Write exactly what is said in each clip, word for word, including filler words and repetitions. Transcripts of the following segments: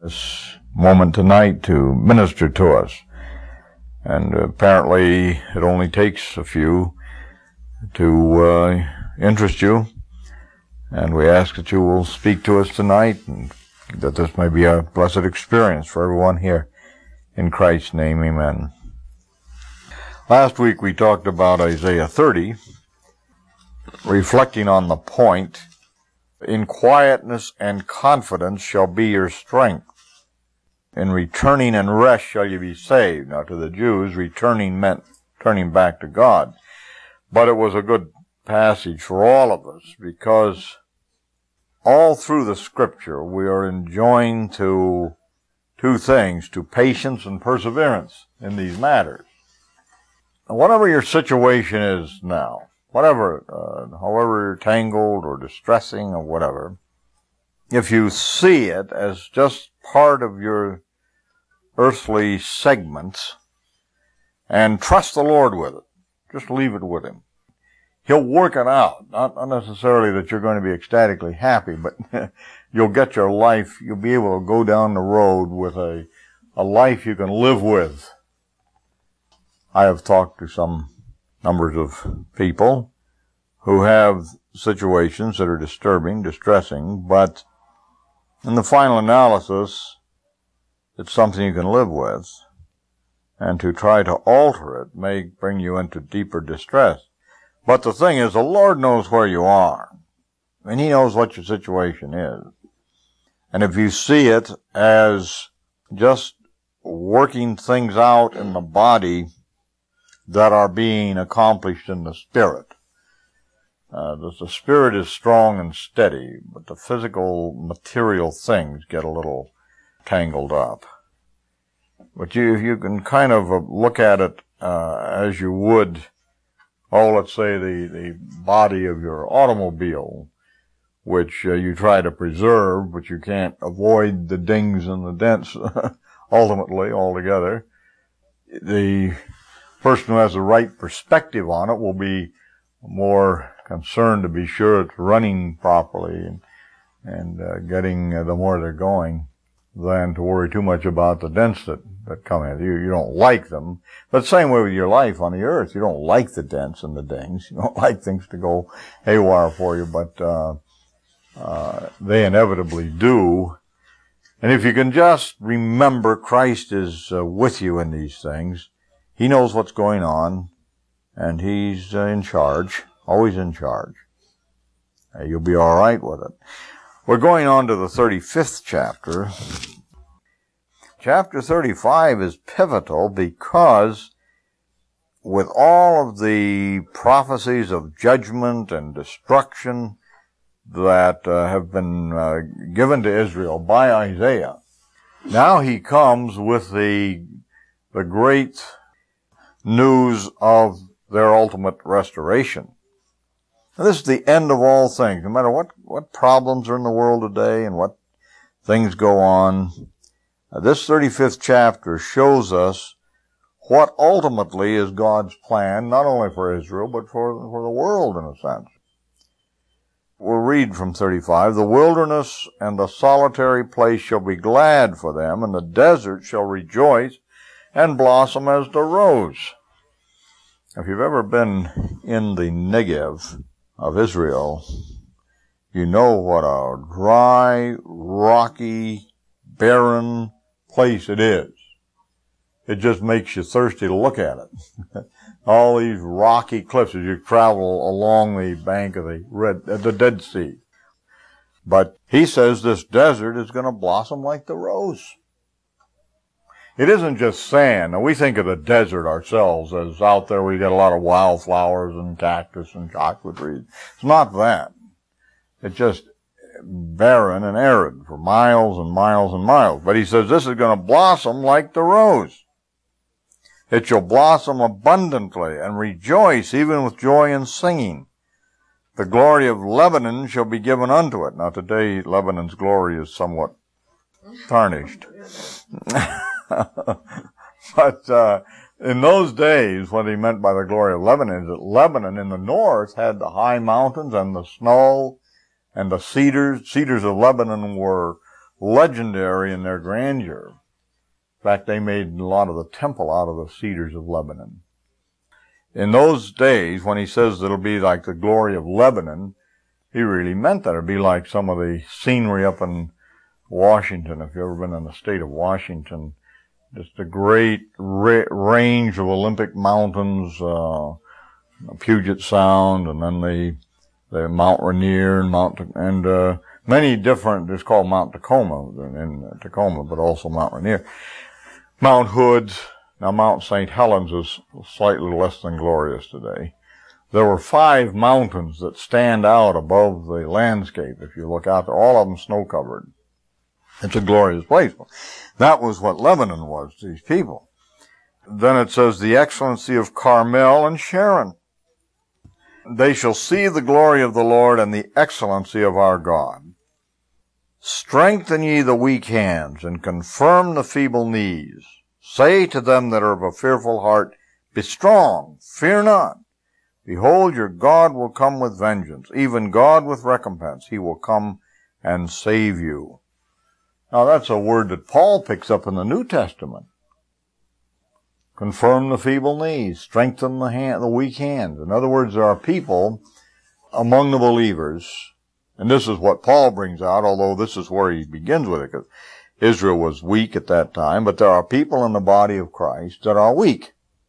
this moment tonight to minister to us. And apparently it only takes a few to uh, interest you. And we ask that you will speak to us tonight and that this may be a blessed experience for everyone here. In Christ's name, amen. Last week we talked about Isaiah thirty, reflecting on the point, in quietness and confidence shall be your strength. In returning and rest shall you be saved. Now to the Jews, returning meant turning back to God. But it was a good passage for all of us because all through the Scripture we are enjoined to two things, to patience and perseverance in these matters. And whatever your situation is now, whatever, uh, however you're tangled or distressing or whatever, if you see it as just part of your earthly segments and trust the Lord with it, just leave it with Him. He'll work it out. Not, not necessarily that you're going to be ecstatically happy, but you'll get your life, you'll be able to go down the road with a, a life you can live with. I have talked to some numbers of people who have situations that are disturbing, distressing, but in the final analysis, it's something you can live with. And to try to alter it may bring you into deeper distress. But the thing is, the Lord knows where you are. And He knows what your situation is. And if you see it as just working things out in the body that are being accomplished in the Spirit, uh, the, the Spirit is strong and steady, but the physical, material things get a little tangled up. But you, you can kind of look at it uh, as you would, oh, let's say the, the body of your automobile, which uh, you try to preserve, but you can't avoid the dings and the dents ultimately altogether. The person who has the right perspective on it will be more concerned to be sure it's running properly and, and uh, getting uh, the more they're going than to worry too much about the dents that, that come in. You, you don't like them. But same way with your life on the earth. You don't like the dents and the dings. You don't like things to go haywire for you, but uh, uh they inevitably do. And if you can just remember Christ is uh, with you in these things, He knows what's going on, and He's uh, in charge, always in charge. Uh, you'll be all right with it. We're going on to the thirty-fifth chapter. Chapter thirty-five is pivotal because with all of the prophecies of judgment and destruction that uh, have been uh, given to Israel by Isaiah, now he comes with the the great news of their ultimate restoration. Now, this is the end of all things. No matter what, what problems are in the world today and what things go on, uh, this thirty-fifth chapter shows us what ultimately is God's plan, not only for Israel, but for, for the world in a sense. We'll read from thirty-five, "The wilderness and the solitary place shall be glad for them, and the desert shall rejoice and blossom as the rose." If you've ever been in the Negev of Israel, you know what a dry, rocky, barren place it is. It just makes you thirsty to look at it. All these rocky cliffs as you travel along the bank of the Red, uh, the Dead Sea. But he says this desert is going to blossom like the rose. It isn't just sand. Now, we think of the desert ourselves as out there we get a lot of wildflowers and cactus and chocolate trees. It's not that. It's just barren and arid for miles and miles and miles. But he says this is going to blossom like the rose. It shall blossom abundantly and rejoice even with joy and singing. The glory of Lebanon shall be given unto it. Now today Lebanon's glory is somewhat tarnished. But uh, in those days, what he meant by the glory of Lebanon is that Lebanon in the north had the high mountains and the snow and the cedars. Cedars of Lebanon were legendary in their grandeur. In fact, they made a lot of the temple out of the cedars of Lebanon. In those days, when he says it'll be like the glory of Lebanon, he really meant that. It'd be like some of the scenery up in Washington, if you've ever been in the state of Washington. Just a great ra- range of Olympic mountains, uh, Puget Sound, and then the, the Mount Rainier and Mount, and, uh, many different, it's called Mount Tacoma in Tacoma, but also Mount Rainier. Mount Hood. Now Mount Saint Helens is slightly less than glorious today. There were five mountains that stand out above the landscape. If you look out there, all of them snow-covered. It's a glorious place. That was what Lebanon was to these people. Then it says, the excellency of Carmel and Sharon. They shall see the glory of the Lord and the excellency of our God. Strengthen ye the weak hands, and confirm the feeble knees. Say to them that are of a fearful heart, be strong, fear not. Behold, your God will come with vengeance, even God with recompense. He will come and save you. Now that's a word that Paul picks up in the New Testament. Confirm the feeble knees, strengthen the hand, the weak hands. In other words, there are people among the believers, and this is what Paul brings out, although this is where he begins with it, because Israel was weak at that time, but there are people in the body of Christ that are weak,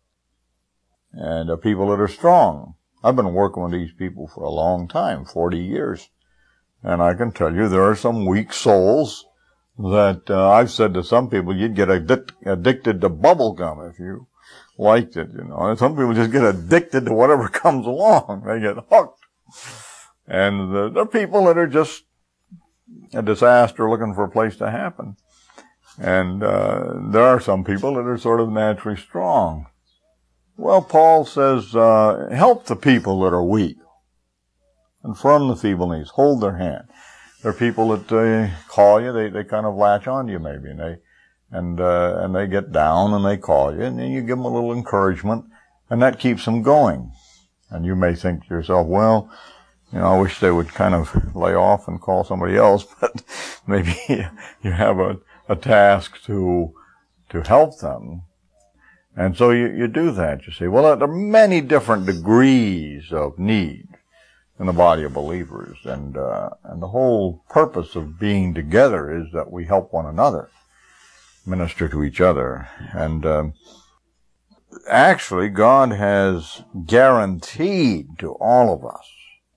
and there are people that are strong. I've been working with these people for a long time, forty years, and I can tell you there are some weak souls that uh, I've said to some people, you'd get addic- addicted to bubble gum if you liked it, you know. And some people just get addicted to whatever comes along. They get hooked. And uh, there are people that are just a disaster looking for a place to happen. And uh, there are some people that are sort of naturally strong. Well, Paul says, uh, help the people that are weak. Confirm the feeble knees. Hold their hand. There are people that uh, call you, they, they kind of latch on to you maybe, and they, and, uh, and they get down and they call you, and then you give them a little encouragement, and that keeps them going. And you may think to yourself, well, you know, I wish they would kind of lay off and call somebody else, but maybe you have a, a task to, to help them. And so you, you do that, you see. Well, there are many different degrees of need in the body of believers, and uh, and the whole purpose of being together is that we help one another, minister to each other. And um, actually, God has guaranteed to all of us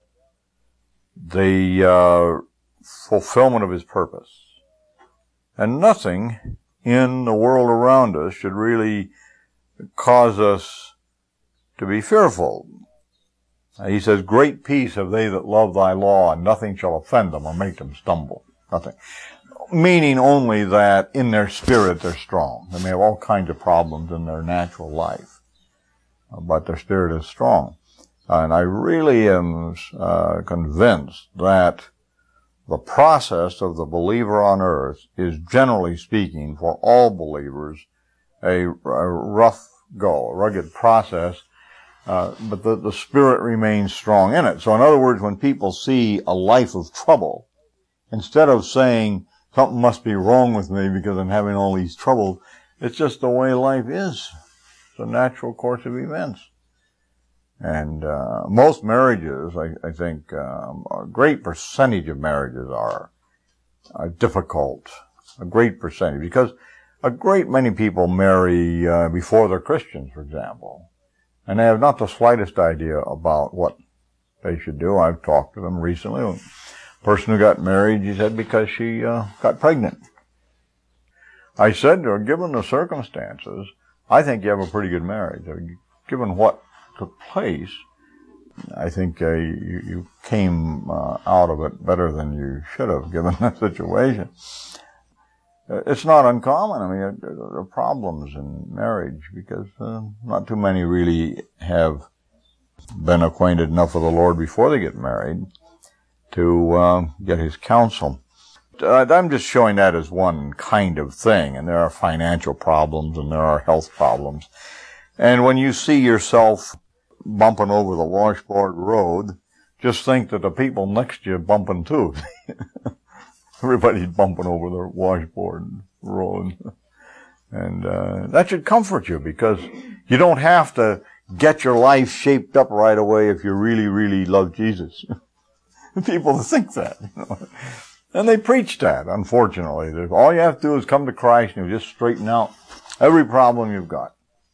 the uh, fulfillment of His purpose. And nothing in the world around us should really cause us to be fearful. He says, great peace have they that love thy law, and nothing shall offend them or make them stumble. Nothing. Meaning only that in their spirit they're strong. They may have all kinds of problems in their natural life, but their spirit is strong. And I really am uh, convinced that the process of the believer on earth is, generally speaking, for all believers, a, a rough go, a rugged process. Uh, but the, the spirit remains strong in it. So in other words, when people see a life of trouble, instead of saying something must be wrong with me because I'm having all these troubles, it's just the way life is. It's a natural course of events. And uh, most marriages, I, I think, um, a great percentage of marriages are, are difficult. A great percentage. Because a great many people marry uh, before they're Christians, for example. And they have not the slightest idea about what they should do. I've talked to them recently. A person who got married, he said, because she uh, got pregnant. I said to her, given the circumstances, I think you have a pretty good marriage. Given what took place, I think uh, you, you came uh, out of it better than you should have, given the situation. It's not uncommon. I mean, there are problems in marriage because uh, not too many really have been acquainted enough with the Lord before they get married to uh, get His counsel. Uh, I'm just showing that as one kind of thing, and there are financial problems and there are health problems. And when you see yourself bumping over the washboard road, just think that the people next to you are bumping too. Everybody's bumping over their washboard and rolling. And uh, that should comfort you, because you don't have to get your life shaped up right away if you really, really love Jesus. People think that, you know. And they preach that, unfortunately. All you have to do is come to Christ and you just straighten out every problem you've got.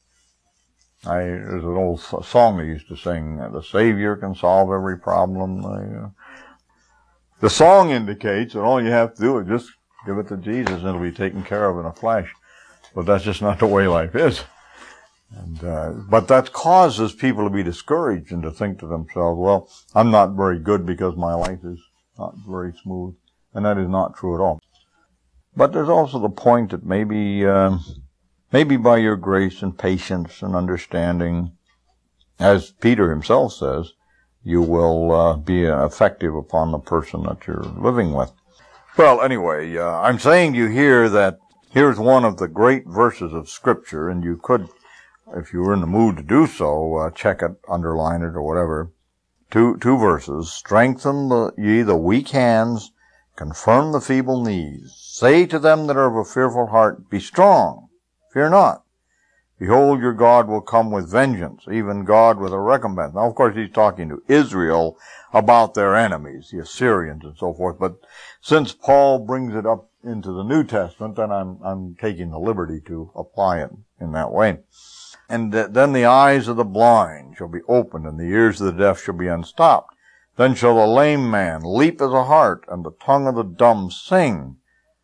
I, there's an old song they used to sing, the Savior can solve every problem. I, uh, the song indicates that all you have to do is just give it to Jesus and it'll be taken care of in a flash. But that's just not the way life is. And, uh, but that causes people to be discouraged and to think to themselves, well, I'm not very good because my life is not very smooth. And that is not true at all. But there's also the point that maybe, uh, maybe by your grace and patience and understanding, as Peter himself says, you will uh, be effective upon the person that you're living with. Well, anyway, uh, I'm saying to you here that here's one of the great verses of Scripture, and you could, if you were in the mood to do so, uh, check it, underline it, or whatever. Two, two verses. Strengthen the, ye the weak hands, confirm the feeble knees. Say to them that are of a fearful heart, be strong, fear not. Behold, your God will come with vengeance, even God with a recompense. Now, of course, he's talking to Israel about their enemies, the Assyrians and so forth. But since Paul brings it up into the New Testament, then I'm, I'm taking the liberty to apply it in that way. And th- then the eyes of the blind shall be opened, and the ears of the deaf shall be unstopped. Then shall the lame man leap as a hart, and the tongue of the dumb sing.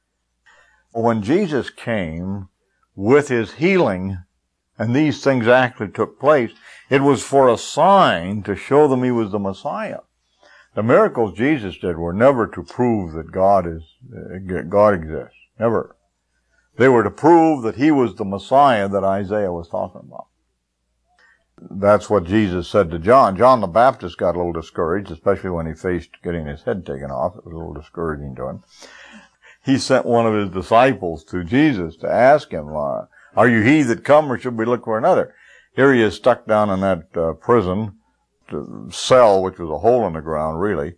When Jesus came with his healing, and these things actually took place, it was for a sign to show them he was the Messiah. The miracles Jesus did were never to prove that God is, uh, God exists. Never. They were to prove that he was the Messiah that Isaiah was talking about. That's what Jesus said to John. John the Baptist got a little discouraged, especially when he faced getting his head taken off. It was a little discouraging to him. He sent one of his disciples to Jesus to ask him, uh, are you he that come, or should we look for another? Here he is stuck down in that uh, prison cell, which was a hole in the ground, really.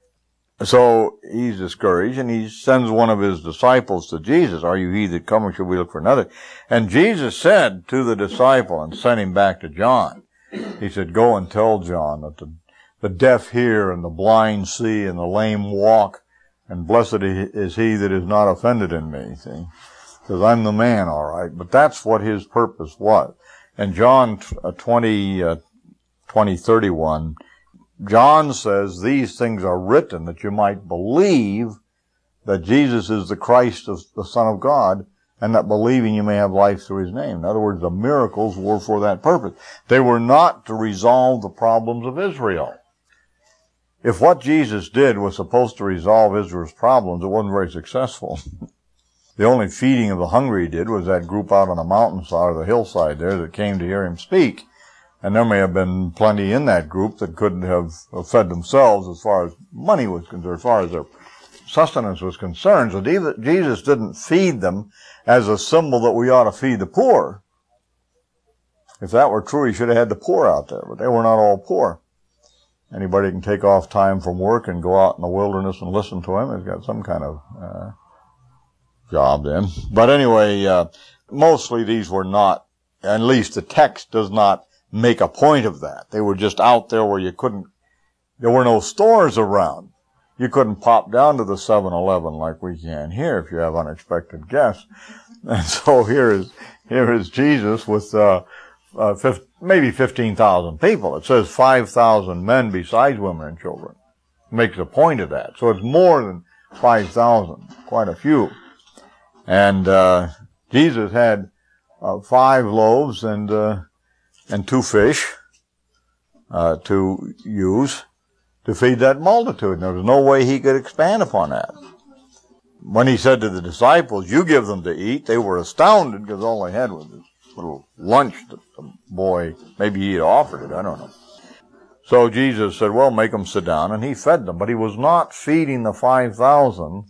So he's discouraged, and he sends one of his disciples to Jesus. Are you he that come, or should we look for another? And Jesus said to the disciple, and sent him back to John, he said, go and tell John that the, the deaf hear, and the blind see, and the lame walk, and blessed is he that is not offended in me. See? Because I'm the man, all right. But that's what his purpose was. And John twenty, uh, twenty, thirty-one, John says, these things are written that you might believe that Jesus is the Christ, the Son of God, and that believing you may have life through his name. In other words, the miracles were for that purpose. They were not to resolve the problems of Israel. If what Jesus did was supposed to resolve Israel's problems, it wasn't very successful. The only feeding of the hungry he did was that group out on the mountainside or the hillside there that came to hear him speak. And there may have been plenty in that group that couldn't have fed themselves as far as money was concerned, as far as their sustenance was concerned. So Jesus didn't feed them as a symbol that we ought to feed the poor. If that were true, he should have had the poor out there, but they were not all poor. Anybody can take off time from work and go out in the wilderness and listen to him. He's got some kind of uh, job then. But anyway, uh, mostly these were not, at least the text does not make a point of that. They were just out there where you couldn't, there were no stores around. You couldn't pop down to the seven eleven like we can here if you have unexpected guests. And so here is, here is Jesus with, uh, uh, fifty, maybe fifteen thousand people. It says five thousand men besides women and children. It makes a point of that. So it's more than five thousand, quite a few. And, uh, Jesus had, uh, five loaves and, uh, and two fish, uh, to use to feed that multitude. There was no way he could expand upon that. When he said to the disciples, you give them to eat, they were astounded because all they had was this little lunch that the boy, maybe he had offered it, I don't know. So Jesus said, well, make them sit down, and he fed them. But he was not feeding the five thousand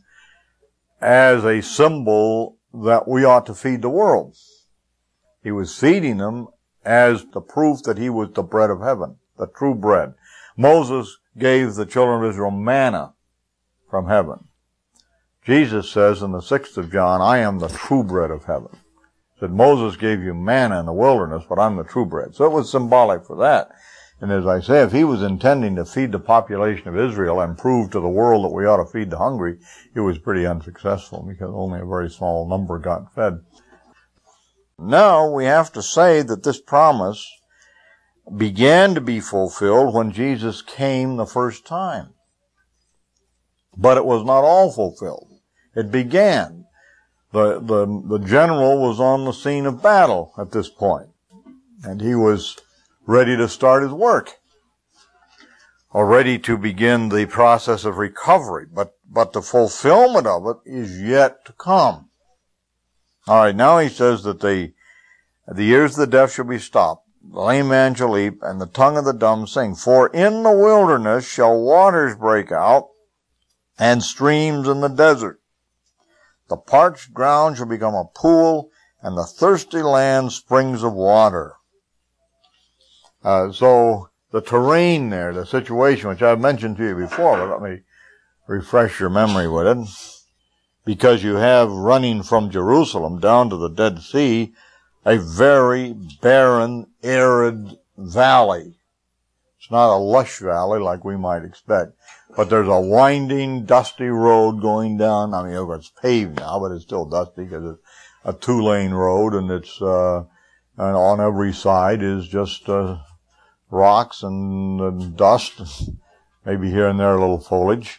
as a symbol that we ought to feed the world. He was feeding them as the proof that he was the bread of heaven, the true bread. Moses gave the children of Israel manna from heaven. Jesus says in the sixth of John, I am the true bread of heaven. He said, Moses gave you manna in the wilderness, but I'm the true bread. So it was symbolic for that. And as I say, if he was intending to feed the population of Israel and prove to the world that we ought to feed the hungry, he was pretty unsuccessful because only a very small number got fed. Now we have to say that this promise began to be fulfilled when Jesus came the first time. But it was not all fulfilled. It began. The, the, the general was on the scene of battle at this point, and he was ready to start his work, or ready to begin the process of recovery. But, but the fulfillment of it is yet to come. All right, now he says that the, the ears of the deaf shall be stopped, the lame man shall leap, and the tongue of the dumb sing. For in the wilderness shall waters break out, and streams in the desert. The parched ground shall become a pool, and the thirsty land springs of water. Uh, so the terrain there, the situation, which I've mentioned to you before, but let me refresh your memory with it. Because you have running from Jerusalem down to the Dead Sea, a very barren, arid valley. It's not a lush valley like we might expect, but there's a winding, dusty road going down. I mean, it's paved now, but it's still dusty because it's a two-lane road, and it's uh, and on every side is just uh, rocks and, and dust, maybe here and there a little foliage.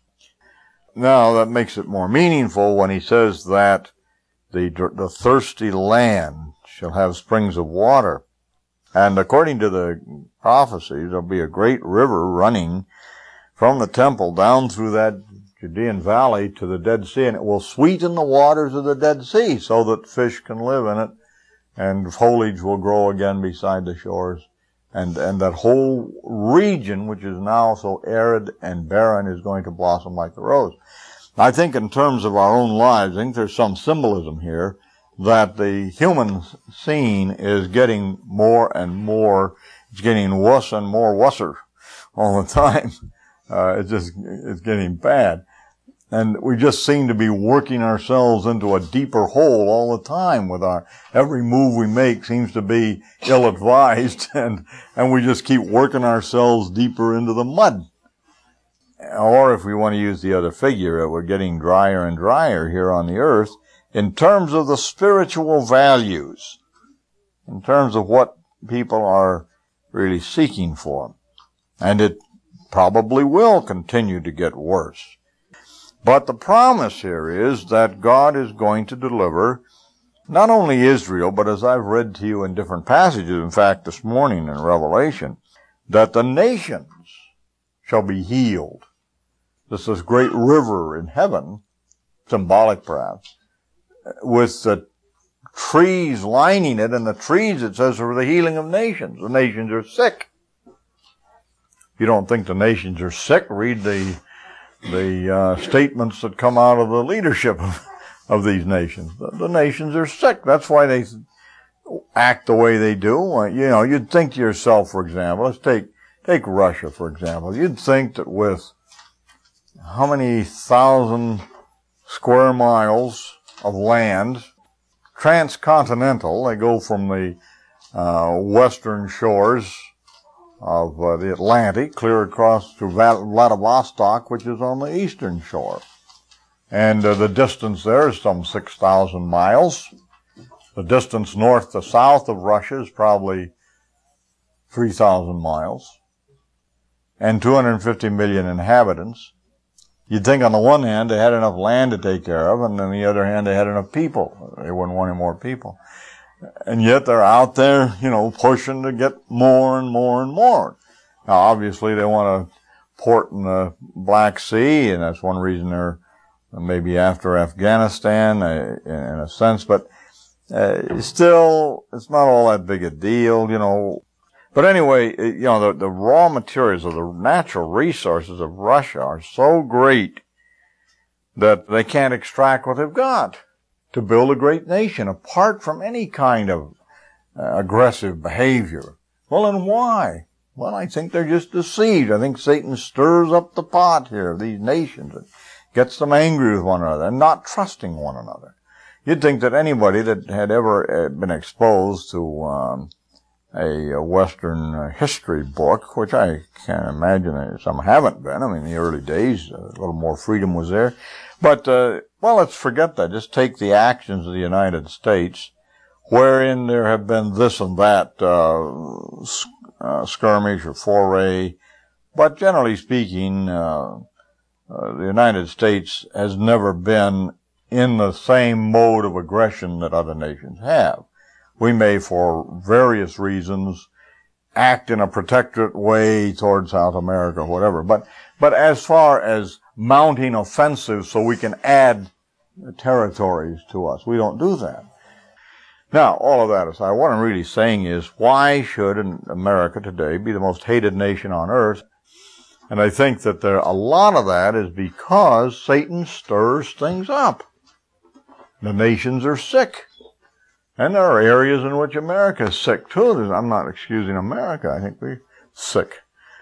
Now, that makes it more meaningful when he says that the, the thirsty land shall have springs of water. And according to the prophecies, there'll be a great river running from the temple down through that Judean valley to the Dead Sea, and it will sweeten the waters of the Dead Sea so that fish can live in it, and foliage will grow again beside the shores. And, and that whole region, which is now so arid and barren, is going to blossom like the rose. I think in terms of our own lives, I think there's some symbolism here that the human scene is getting more and more, it's getting worse and more worser all the time. Uh, it's just, it's getting bad. And we just seem to be working ourselves into a deeper hole all the time with our, every move we make seems to be ill-advised, and, and we just keep working ourselves deeper into the mud. Or if we want to use the other figure, we're getting drier and drier here on the earth in terms of the spiritual values, in terms of what people are really seeking for. And it probably will continue to get worse. But the promise here is that God is going to deliver not only Israel, but as I've read to you in different passages, in fact this morning in Revelation, that the nations shall be healed. This is great river in heaven, symbolic perhaps, with the trees lining it, and the trees, it says, are the healing of nations. The nations are sick. If you don't think the nations are sick, read the the uh, statements that come out of the leadership of, of these nations. The, the nations are sick. That's why they act the way they do. Uh, you know, you'd think to yourself, for example, let's take take Russia, for example. You'd think that with how many thousand square miles of land, transcontinental, they go from the uh, western shores of uh, the Atlantic, clear across to Vladivostok, which is on the eastern shore. And uh, the distance there is some six thousand miles. The distance north to south of Russia is probably three thousand miles. And two hundred fifty million inhabitants. You'd think on the one hand they had enough land to take care of, and on the other hand they had enough people. They wouldn't want any more people. And yet they're out there, you know, pushing to get more and more and more. Now, obviously, they want to port in the Black Sea, and that's one reason they're maybe after Afghanistan, uh, in a sense. But uh, still, it's not all that big a deal, you know. But anyway, you know, the, the raw materials of the natural resources of Russia are so great that they can't extract what they've got to build a great nation, apart from any kind of uh, aggressive behavior. Well, and why? Well, I think they're just deceived. I think Satan stirs up the pot here of these nations. gets them angry with one another and not trusting one another. You'd think that anybody that had ever been exposed to um, a, a Western history book, which I can't imagine that some haven't been. I mean, in the early days, a little more freedom was there. But, uh, well, let's forget that. Just take the actions of the United States, wherein there have been this and that uh, uh, skirmish or foray. But generally speaking, uh, uh, the United States has never been in the same mode of aggression that other nations have. We may, for various reasons, act in a protectorate way toward South America or whatever. But, but as far as mounting offensives so we can add territories to us, we don't do that. Now, all of that aside, what I'm really saying is, why should America today be the most hated nation on earth? And I think that there, a lot of that is because Satan stirs things up. The nations are sick. And there are areas in which America is sick too. I'm not excusing America. I think we're sick.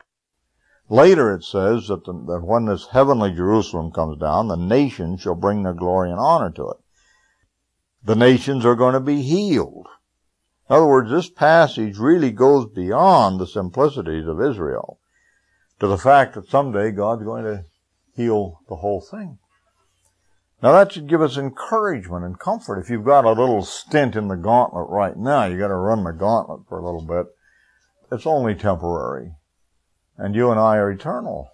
Later it says that, the, that when this heavenly Jerusalem comes down, the nations shall bring their glory and honor to it. The nations are going to be healed. In other words, this passage really goes beyond the simplicities of Israel to the fact that someday God's going to heal the whole thing. Now that should give us encouragement and comfort. If you've got a little stint in the gauntlet right now, you got to run the gauntlet for a little bit. It's only temporary. And you and I are eternal.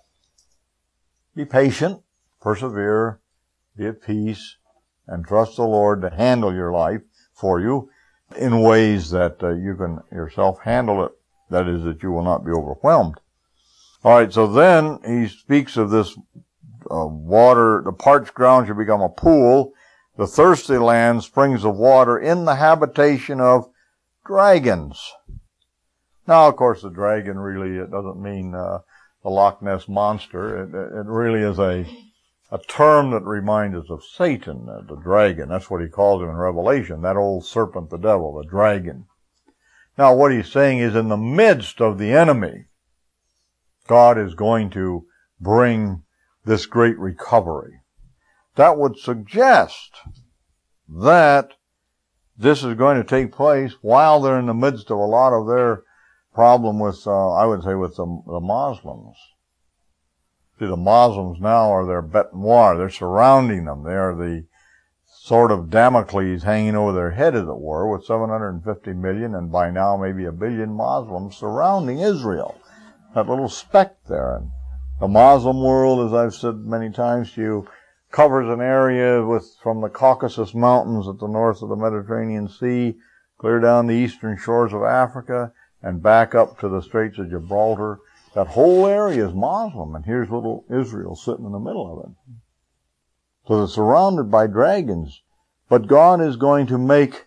Be patient, persevere, be at peace, and trust the Lord to handle your life for you in ways that uh, you can yourself handle it. That is, that you will not be overwhelmed. All right, so then he speaks of this uh, water. The parched ground shall become a pool, the thirsty land springs of water in the habitation of dragons. Now, of course, the dragon really, it doesn't mean uh, the Loch Ness Monster. It, it really is a a term that reminds us of Satan, uh, the dragon. That's what he calls him in Revelation, that old serpent, the devil, the dragon. Now, what he's saying is, in the midst of the enemy, God is going to bring this great recovery. That would suggest that this is going to take place while they're in the midst of a lot of their problem with, uh, I would say, with the, the Muslims. See, the Muslims now are their bête noire. They're surrounding them. They are the sort of Damocles hanging over their head, as it were, with seven hundred fifty million and by now maybe a billion Muslims surrounding Israel. That little speck there. And the Muslim world, as I've said many times to you, covers an area with from the Caucasus Mountains at the north of the Mediterranean Sea, clear down the eastern shores of Africa, and back up to the Straits of Gibraltar. That whole area is Muslim, and here's little Israel sitting in the middle of it. So they're surrounded by dragons. But God is going to make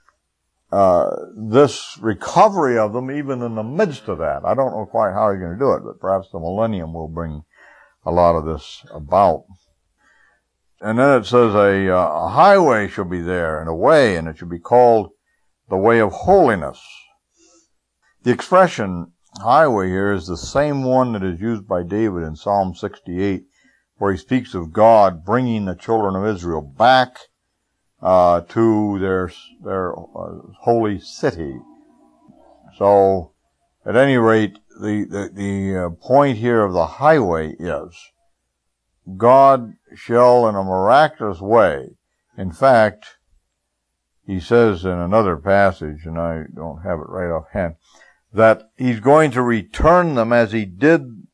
uh this recovery of them even in the midst of that. I don't know quite how he's going to do it, but perhaps the millennium will bring a lot of this about. And then it says a, uh, a highway shall be there and a way, and it shall be called the way of holiness. The expression highway here is the same one that is used by David in Psalm sixty-eight, where he speaks of God bringing the children of Israel back uh to their their uh, holy city. So, at any rate, the the, the uh, point here of the highway is God shall, in a miraculous way, in fact, he says in another passage, and I don't have it right offhand, that he's going to return them as he did,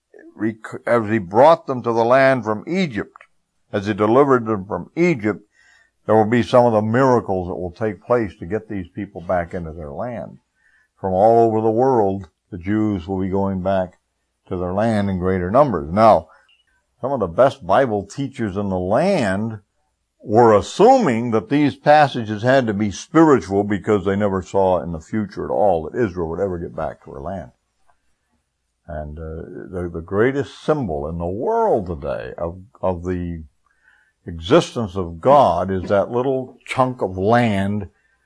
as he brought them to the land from Egypt, as he delivered them from Egypt. There will be some of the miracles that will take place to get these people back into their land. From all over the world, the Jews will be going back to their land in greater numbers. Now, some of the best Bible teachers in the land were assuming that these passages had to be spiritual because they never saw in the future at all that Israel would ever get back to her land. And uh, the, the greatest symbol in the world today of, of the existence of God is that little chunk of land,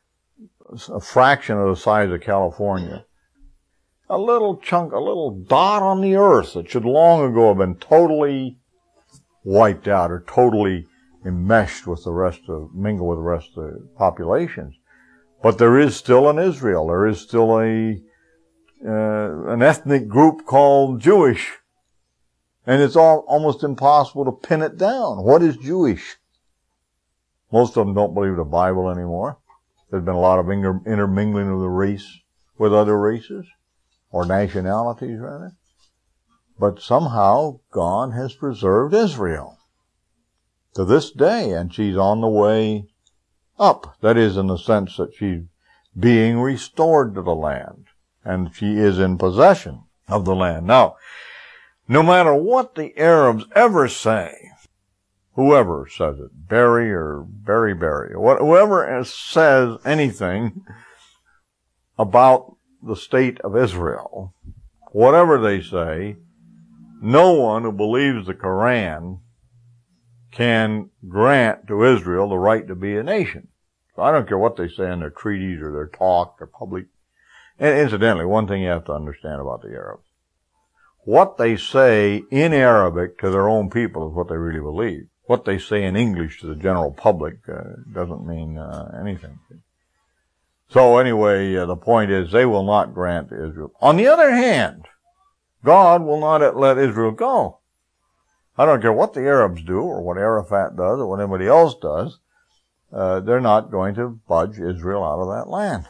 a fraction of the size of California. A little chunk, a little dot on the earth that should long ago have been totally wiped out or totally enmeshed with the rest of, mingled with the rest of the populations. But there is still an Israel. There is still a, uh, an ethnic group called Jewish. And it's all almost impossible to pin it down. What is Jewish? Most of them don't believe the Bible anymore. There's been a lot of inter- intermingling of the race with other races, or nationalities rather. But somehow God has preserved Israel to this day, and she's on the way up. That is, in the sense that she's being restored to the land, and she is in possession of the land. Now, no matter what the Arabs ever say, whoever says it, Barry or Barry Barry, whoever says anything about the state of Israel, whatever they say, no one who believes the Quran can grant to Israel the right to be a nation. So I don't care what they say in their treaties or their talk, their public. And incidentally, one thing you have to understand about the Arabs. What they say in Arabic to their own people is what they really believe. What they say in English to the general public uh, doesn't mean uh, anything. So anyway, uh, the point is they will not grant to Israel. On the other hand, God will not let Israel go. I don't care what the Arabs do or what Arafat does or what anybody else does. Uh, they're not going to budge Israel out of that land.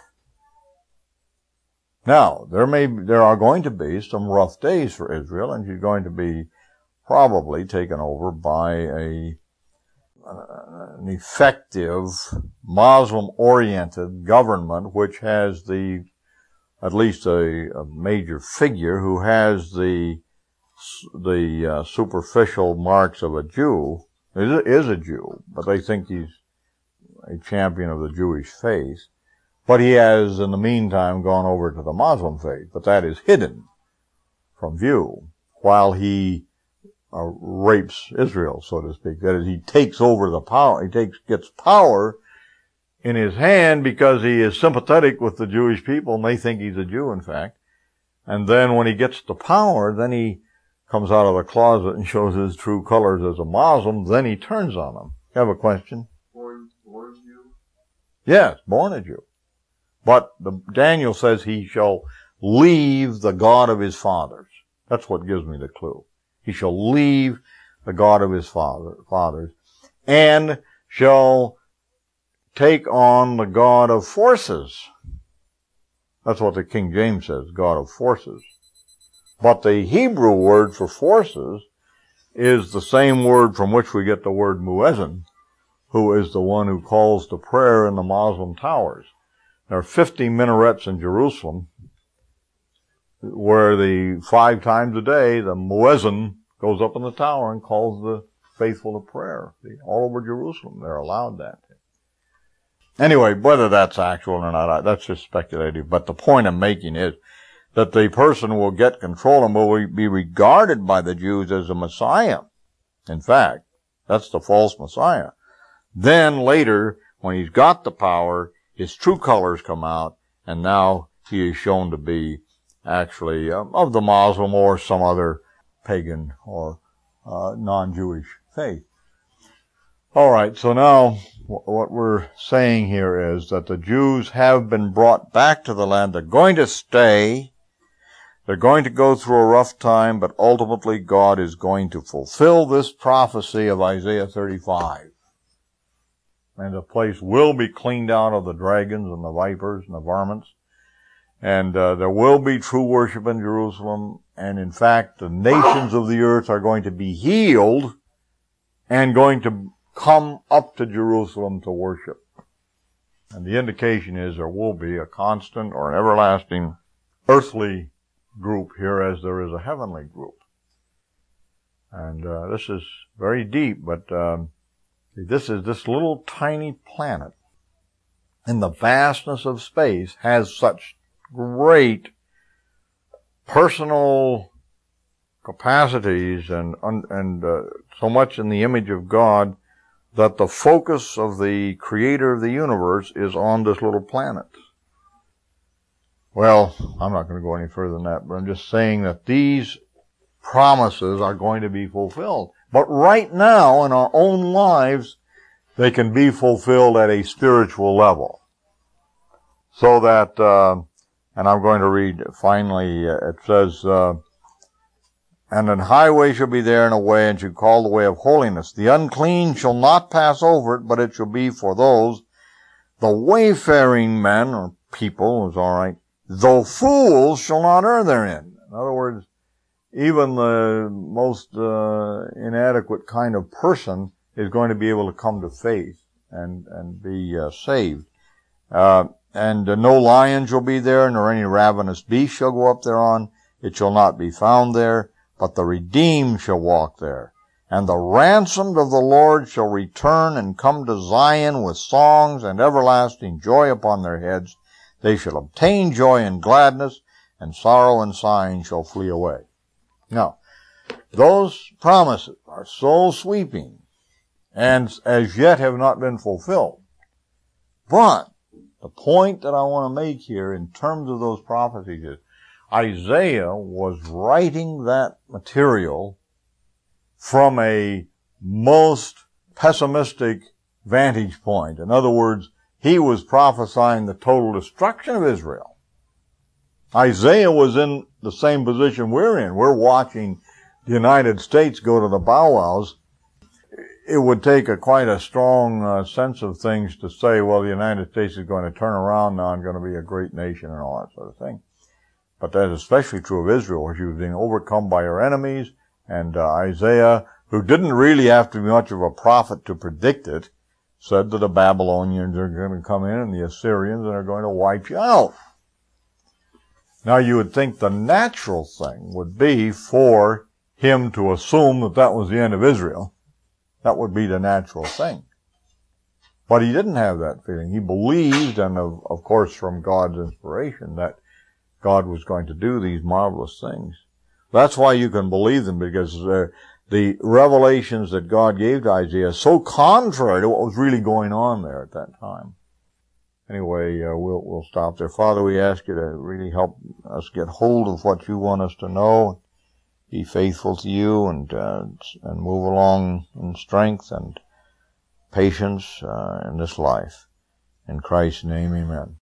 Now, there may, there are going to be some rough days for Israel, and she's going to be probably taken over by a, uh, an effective Muslim-oriented government, which has the, at least a, a major figure who has the, the uh, superficial marks of a Jew, is, is a Jew, but they think he's a champion of the Jewish faith. But he has, in the meantime, gone over to the Muslim faith. But that is hidden from view while he uh, rapes Israel, so to speak. That is, he takes over the power. He takes, gets power in his hand because he is sympathetic with the Jewish people, and they think he's a Jew, in fact. And then when he gets the power, then he comes out of the closet and shows his true colors as a Muslim. Then he turns on them. You have a question? Born, born Jew? Yes, born a Jew. But the, Daniel says he shall leave the God of his fathers. That's what gives me the clue. He shall leave the God of his father, fathers and shall take on the God of forces. That's what the King James says, God of forces. But the Hebrew word for forces is the same word from which we get the word muezzin, who is the one who calls to prayer in the Muslim towers. There are fifty minarets in Jerusalem where the five times a day the muezzin goes up in the tower and calls the faithful to prayer. All over Jerusalem, they're allowed that. Anyway, whether that's actual or not, that's just speculative. But the point I'm making is that the person will get control and will be regarded by the Jews as a Messiah. In fact, that's the false Messiah. Then later, when he's got the power, his true colors come out, and now he is shown to be actually uh, of the Muslim or some other pagan or uh, non-Jewish faith. All right, so now w- what we're saying here is that the Jews have been brought back to the land. They're going to stay. They're going to go through a rough time, but ultimately God is going to fulfill this prophecy of Isaiah thirty-five. And the place will be cleaned out of the dragons and the vipers and the varmints. And uh, there will be true worship in Jerusalem. And in fact, the nations of the earth are going to be healed and going to come up to Jerusalem to worship. And the indication is there will be a constant or an everlasting earthly group here as there is a heavenly group. And uh, this is very deep, but um, this is this little tiny planet in the vastness of space has such great personal capacities and and uh, so much in the image of God that the focus of the creator of the universe is on this little planet. Well, I'm not going to go any further than that, but I'm just saying that these promises are going to be fulfilled. But right now, in our own lives, they can be fulfilled at a spiritual level. So that, uh, and I'm going to read finally, uh, it says, uh, and an highway shall be there and a way, and shall call the way of holiness. The unclean shall not pass over it, but it shall be for those, the wayfaring men, or people, is all right, though fools shall not err therein. In other words, even the most uh, inadequate kind of person is going to be able to come to faith and, and be uh, saved. Uh, and uh, no lion shall be there, nor any ravenous beast shall go up thereon. It shall not be found there, but the redeemed shall walk there. And the ransomed of the Lord shall return and come to Zion with songs and everlasting joy upon their heads. They shall obtain joy and gladness, and sorrow and sighing shall flee away. Now, those promises are so sweeping, and as yet have not been fulfilled. But the point that I want to make here in terms of those prophecies is Isaiah was writing that material from a most pessimistic vantage point. In other words, he was prophesying the total destruction of Israel. Isaiah was in the same position we're in. We're watching the United States go to the bow wows. It would take a quite a strong uh, sense of things to say, well, the United States is going to turn around now and going to be a great nation and all that sort of thing. But that is especially true of Israel, where she was being overcome by her enemies. And uh, Isaiah, who didn't really have to be much of a prophet to predict it, said that the Babylonians are going to come in and the Assyrians are going to wipe you out. Now you would think the natural thing would be for him to assume that that was the end of Israel. That would be the natural thing. But he didn't have that feeling. He believed, and of, of course from God's inspiration, that God was going to do these marvelous things. That's why you can believe them, because uh, the revelations that God gave to Isaiah are so contrary to what was really going on there at that time. Anyway, uh, we'll, we'll stop there. Father, we ask you to really help us get hold of what you want us to know, be faithful to you, and uh, and move along in strength and patience uh, in this life. In Christ's name, amen.